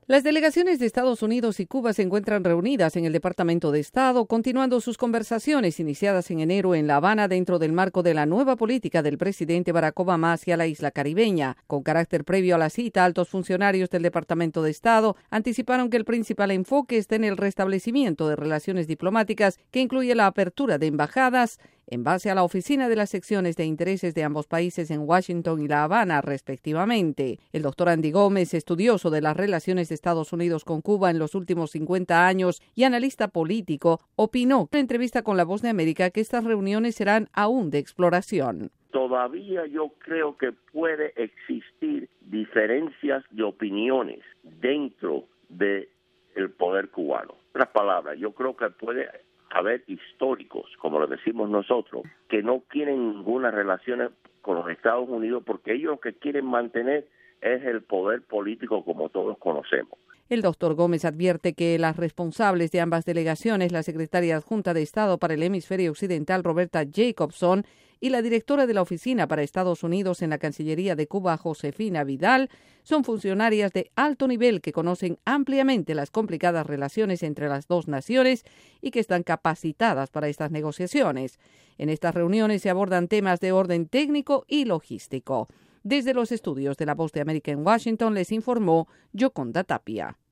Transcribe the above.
Las delegaciones de Estados Unidos y Cuba se encuentran reunidas en el Departamento de Estado, continuando sus conversaciones iniciadas en enero en La Habana dentro del marco de la nueva política del presidente Barack Obama hacia la isla caribeña. Con carácter previo a la cita, altos funcionarios del Departamento de Estado anticiparon que el principal enfoque está en el restablecimiento de relaciones diplomáticas que incluye la apertura de embajadas en base a la oficina de las secciones de intereses de ambos países en Washington y La Habana, respectivamente. El doctor Andy Gómez, estudioso de las relaciones de Estados Unidos con Cuba en los últimos 50 años y analista político, opinó en una entrevista con La Voz de América que estas reuniones serán aún de exploración. Todavía yo creo que puede existir diferencias de opiniones dentro del poder cubano. En otras palabras, yo creo que puede haber históricos, como lo decimos nosotros, que no quieren ninguna relación con los Estados Unidos porque ellos lo que quieren mantener es el poder político como todos conocemos. El doctor Gómez advierte que las responsables de ambas delegaciones, la secretaria adjunta de Estado para el Hemisferio Occidental, Roberta Jacobson, y la directora de la Oficina para Estados Unidos en la Cancillería de Cuba, Josefina Vidal, son funcionarias de alto nivel que conocen ampliamente las complicadas relaciones entre las dos naciones y que están capacitadas para estas negociaciones. En estas reuniones se abordan temas de orden técnico y logístico. Desde los estudios de La Voz de América en Washington les informó Yoconda Tapia.